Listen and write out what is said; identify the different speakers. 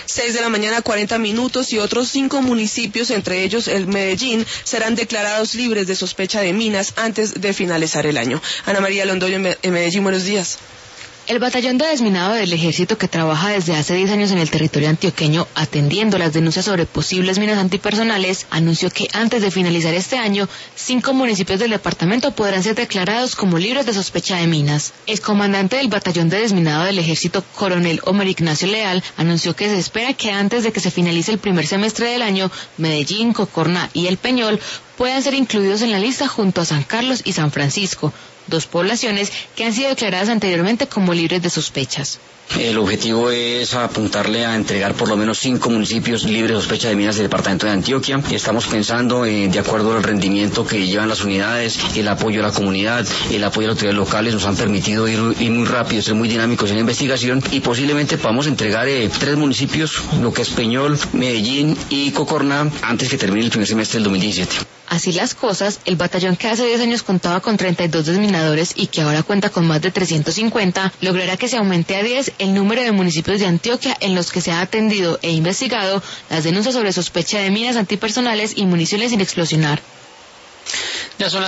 Speaker 1: 6 de la mañana 40 minutos y otros 5 municipios, entre ellos el Medellín, serán declarados libres de sospecha de minas antes de finalizar el año. Ana María Londoño en Medellín, buenos días.
Speaker 2: El batallón de desminado del Ejército, que trabaja desde hace 10 años en el territorio antioqueño atendiendo las denuncias sobre posibles minas antipersonales, anunció que antes de finalizar este año, 5 municipios del departamento podrán ser declarados como libres de sospecha de minas. El comandante del batallón de desminado del Ejército, coronel Homer Ignacio Leal, anunció que se espera que antes de que se finalice el primer semestre del año, Medellín, Cocorná y El Peñol puedan ser incluidos en la lista junto a San Carlos y San Francisco, 2 poblaciones que han sido declaradas anteriormente como libres de sospechas.
Speaker 3: El objetivo es apuntarle a entregar por lo menos 5 municipios libres de sospecha de minas del departamento de Antioquia. Estamos pensando, de acuerdo al rendimiento que llevan las unidades, el apoyo a la comunidad, el apoyo a las autoridades locales, nos han permitido ir muy rápido, ser muy dinámicos en la investigación y posiblemente podamos entregar 3 municipios, lo que es Peñol, Medellín y Cocorná, antes que termine el primer semestre del 2017.
Speaker 2: Así las cosas, el batallón que hace 10 años contaba con 32 desminadores y que ahora cuenta con más de 350, logrará que se aumente a 10 el número de municipios de Antioquia en los que se ha atendido e investigado las denuncias sobre sospecha de minas antipersonales y municiones sin explosionar.